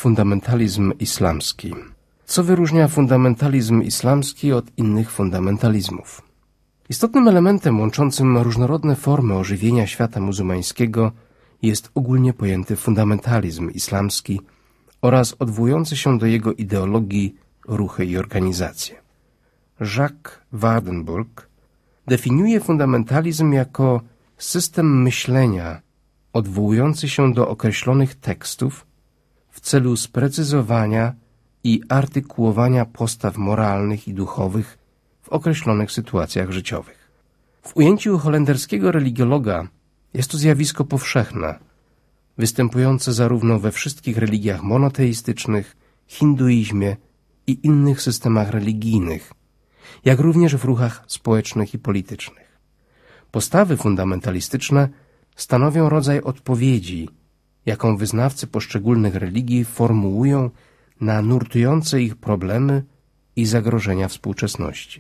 Fundamentalizm islamski. Co wyróżnia fundamentalizm islamski od innych fundamentalizmów? Istotnym elementem łączącym różnorodne formy ożywienia świata muzułmańskiego jest ogólnie pojęty fundamentalizm islamski oraz odwołujące się do jego ideologii ruchy i organizacje. Jacques Wardenburg definiuje fundamentalizm jako system myślenia odwołujący się do określonych tekstów w celu sprecyzowania i artykułowania postaw moralnych i duchowych w określonych sytuacjach życiowych. W ujęciu holenderskiego religiologa jest to zjawisko powszechne, występujące zarówno we wszystkich religiach monoteistycznych, hinduizmie i innych systemach religijnych, jak również w ruchach społecznych i politycznych. Postawy fundamentalistyczne stanowią rodzaj odpowiedzi, jaką wyznawcy poszczególnych religii formułują na nurtujące ich problemy i zagrożenia współczesności.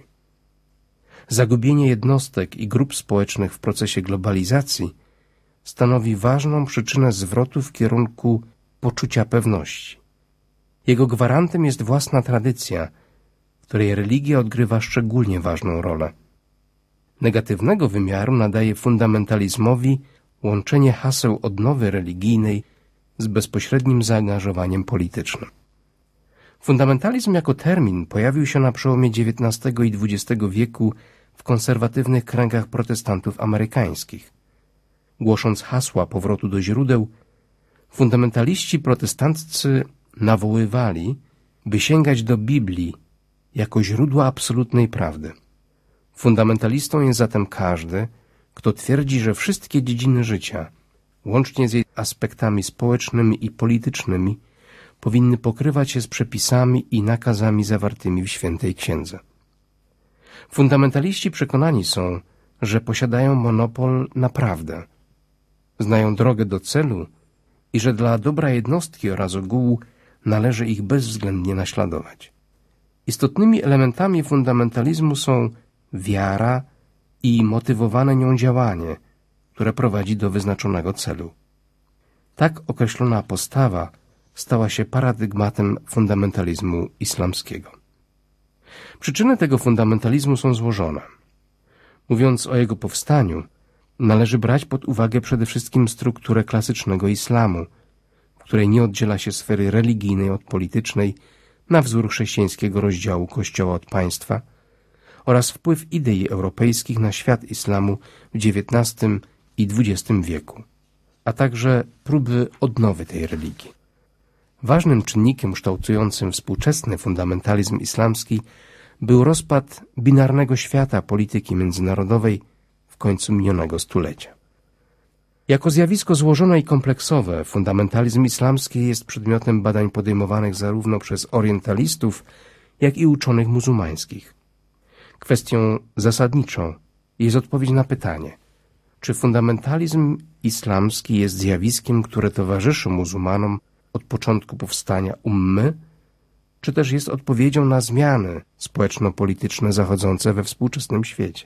Zagubienie jednostek i grup społecznych w procesie globalizacji stanowi ważną przyczynę zwrotu w kierunku poczucia pewności. Jego gwarantem jest własna tradycja, w której religia odgrywa szczególnie ważną rolę. Negatywnego wymiaru nadaje fundamentalizmowi łączenie haseł odnowy religijnej z bezpośrednim zaangażowaniem politycznym. Fundamentalizm jako termin pojawił się na przełomie XIX i XX wieku w konserwatywnych kręgach protestantów amerykańskich. Głosząc hasła powrotu do źródeł, fundamentaliści protestanccy nawoływali, by sięgać do Biblii jako źródła absolutnej prawdy. Fundamentalistą jest zatem każdy, kto twierdzi, że wszystkie dziedziny życia, łącznie z jej aspektami społecznymi i politycznymi, powinny pokrywać się z przepisami i nakazami zawartymi w Świętej Księdze. Fundamentaliści przekonani są, że posiadają monopol na prawdę, znają drogę do celu i że dla dobra jednostki oraz ogółu należy ich bezwzględnie naśladować. Istotnymi elementami fundamentalizmu są wiara i motywowane nią działanie, które prowadzi do wyznaczonego celu. Tak określona postawa stała się paradygmatem fundamentalizmu islamskiego. Przyczyny tego fundamentalizmu są złożone. Mówiąc o jego powstaniu, należy brać pod uwagę przede wszystkim strukturę klasycznego islamu, w której nie oddziela się sfery religijnej od politycznej na wzór chrześcijańskiego rozdziału Kościoła od państwa oraz wpływ idei europejskich na świat islamu w XIX i XX wieku, a także próby odnowy tej religii. Ważnym czynnikiem kształtującym współczesny fundamentalizm islamski był rozpad binarnego świata polityki międzynarodowej w końcu minionego stulecia. Jako zjawisko złożone i kompleksowe, fundamentalizm islamski jest przedmiotem badań podejmowanych zarówno przez orientalistów, jak i uczonych muzułmańskich. Kwestią zasadniczą jest odpowiedź na pytanie, czy fundamentalizm islamski jest zjawiskiem, które towarzyszy muzułmanom od początku powstania ummy, czy też jest odpowiedzią na zmiany społeczno-polityczne zachodzące we współczesnym świecie.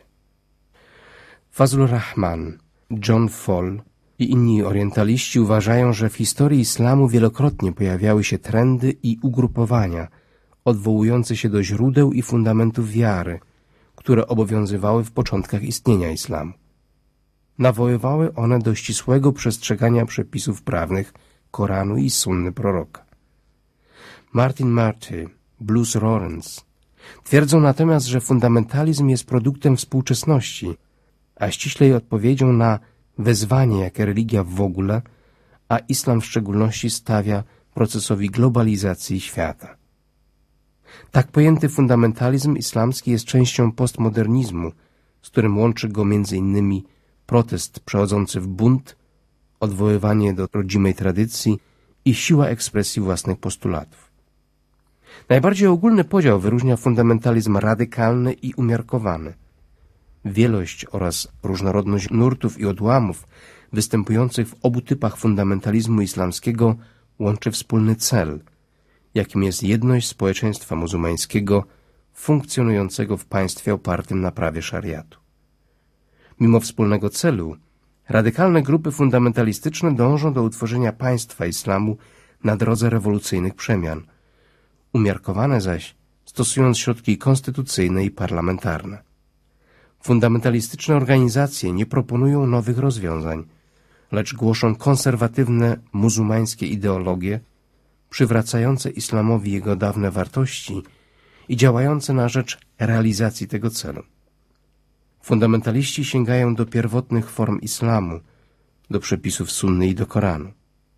Fazlur Rahman, John Fall i inni orientaliści uważają, że w historii islamu wielokrotnie pojawiały się trendy i ugrupowania odwołujące się do źródeł i fundamentów wiary, które obowiązywały w początkach istnienia islamu. Nawoływały one do ścisłego przestrzegania przepisów prawnych Koranu i Sunny proroka. Martin Marty, Bruce Lawrence twierdzą natomiast, że fundamentalizm jest produktem współczesności, a ściślej odpowiedzią na wezwanie, jakie religia w ogóle, a islam w szczególności stawia procesowi globalizacji świata. Tak pojęty fundamentalizm islamski jest częścią postmodernizmu, z którym łączy go m.in. protest przechodzący w bunt, odwoływanie do rodzimej tradycji i siła ekspresji własnych postulatów. Najbardziej ogólny podział wyróżnia fundamentalizm radykalny i umiarkowany. Wielość oraz różnorodność nurtów i odłamów występujących w obu typach fundamentalizmu islamskiego łączy wspólny cel, jakim jest jedność społeczeństwa muzułmańskiego funkcjonującego w państwie opartym na prawie szariatu. Mimo wspólnego celu, radykalne grupy fundamentalistyczne dążą do utworzenia państwa islamu na drodze rewolucyjnych przemian, umiarkowane zaś stosując środki konstytucyjne i parlamentarne. Fundamentalistyczne organizacje nie proponują nowych rozwiązań, lecz głoszą konserwatywne muzułmańskie ideologie, przywracające islamowi jego dawne wartości i działające na rzecz realizacji tego celu. Fundamentaliści sięgają do pierwotnych form islamu, do przepisów sunny i do Koranu.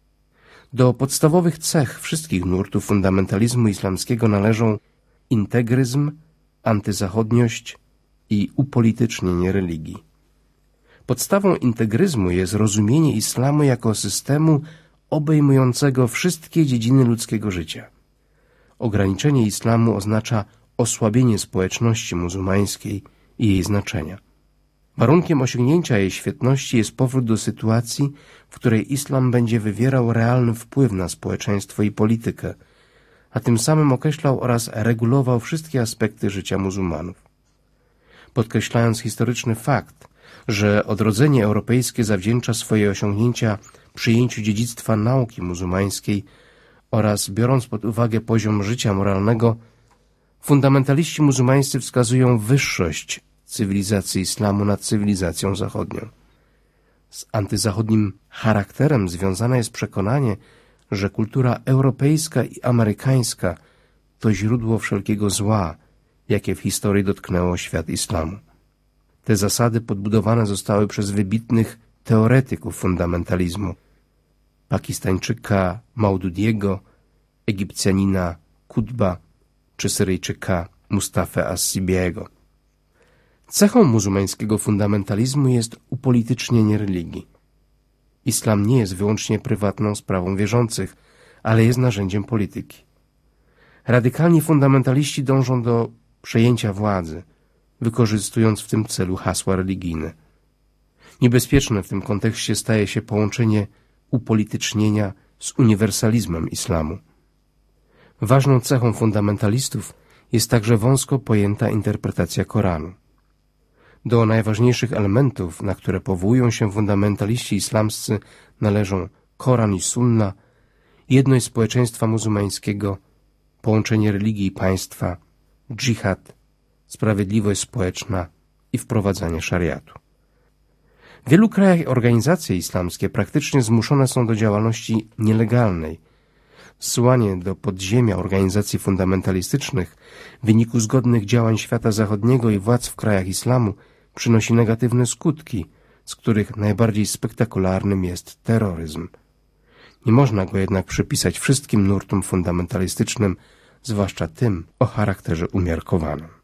Do podstawowych cech wszystkich nurtów fundamentalizmu islamskiego należą integryzm, antyzachodniość i upolitycznienie religii. Podstawą integryzmu jest rozumienie islamu jako systemu obejmującego wszystkie dziedziny ludzkiego życia. Ograniczenie islamu oznacza osłabienie społeczności muzułmańskiej i jej znaczenia. Warunkiem osiągnięcia jej świetności jest powrót do sytuacji, w której islam będzie wywierał realny wpływ na społeczeństwo i politykę, a tym samym określał oraz regulował wszystkie aspekty życia muzułmanów. Podkreślając historyczny fakt, że odrodzenie europejskie zawdzięcza swoje osiągnięcia przyjęciu dziedzictwa nauki muzułmańskiej oraz biorąc pod uwagę poziom życia moralnego, fundamentaliści muzułmańscy wskazują wyższość cywilizacji islamu nad cywilizacją zachodnią. Z antyzachodnim charakterem związane jest przekonanie, że kultura europejska i amerykańska to źródło wszelkiego zła, jakie w historii dotknęło świat islamu. Te zasady podbudowane zostały przez wybitnych teoretyków fundamentalizmu: Pakistańczyka Maududiego, Egipcjanina Kutba czy Syryjczyka Mustafę As-Sibiego. Cechą muzułmańskiego fundamentalizmu jest upolitycznienie religii. Islam nie jest wyłącznie prywatną sprawą wierzących, ale jest narzędziem polityki. Radykalni fundamentaliści dążą do przejęcia władzy, wykorzystując w tym celu hasła religijne. Niebezpieczne w tym kontekście staje się połączenie upolitycznienia z uniwersalizmem islamu. Ważną cechą fundamentalistów jest także wąsko pojęta interpretacja Koranu. Do najważniejszych elementów, na które powołują się fundamentaliści islamscy, należą Koran i Sunna, jedność społeczeństwa muzułmańskiego, połączenie religii i państwa, dżihad, sprawiedliwość społeczna i wprowadzanie szariatu. W wielu krajach organizacje islamskie praktycznie zmuszone są do działalności nielegalnej. Zsyłanie do podziemia organizacji fundamentalistycznych w wyniku zgodnych działań świata zachodniego i władz w krajach islamu przynosi negatywne skutki, z których najbardziej spektakularnym jest terroryzm. Nie można go jednak przypisać wszystkim nurtom fundamentalistycznym, zwłaszcza tym o charakterze umiarkowanym.